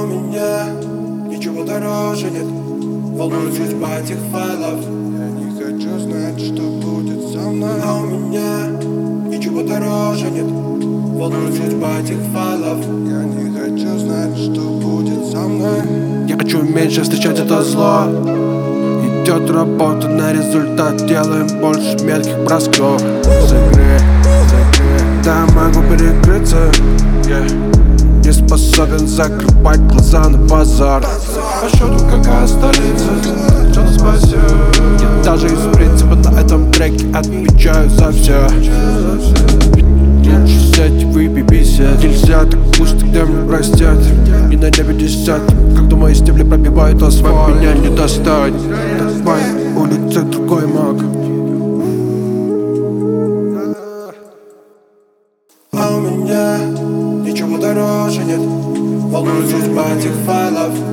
А у меня ничего дороже нет. Волнует судьба этих файлов. Я не хочу знать, что будет со мной. А у меня ничего дороже нет. Волнует судьба этих файлов. Я не хочу знать, что будет со мной. Я хочу меньше встречать это зло. Идет работа на результат, делаем больше мелких бросков. С игры, да могу перекрыться, не способен закрывать глаза на базар. По счету какая столица, что нас спасет? Я даже из принципа на этом треке отвечаю за все. Лучше сядь, выпей бесед. Нельзя так пусть, где мне простят. И на небе десяток, когда мои стебли пробивают асфальт, меня не достать. На моей улице другой маг. А у меня ничего дороже нет. Волнует судьба этих файлов.